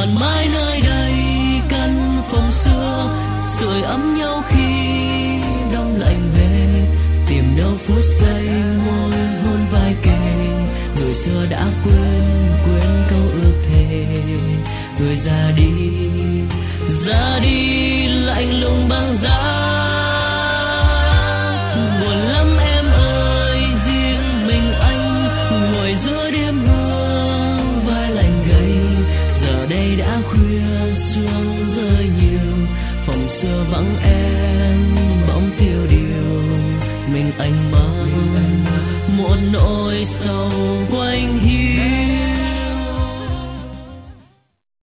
còn mãi nơi đây căn phòng xưa sưởi ấm nhau khi đông lạnh về, tìm đâu phút giây môi hôn vai kề. Người xưa đã quên câu ước thề, người ra đi lạnh lùng băng giá. Buồn lắm em ơi, riêng mình anh ngồi giữa đêm hương vai lạnh gầy. Giờ đây đã khuya sương rơi nhiều, phòng xưa vắng em bóng tiêu điều. Mình anh mang một nỗi sầu quanh hiu.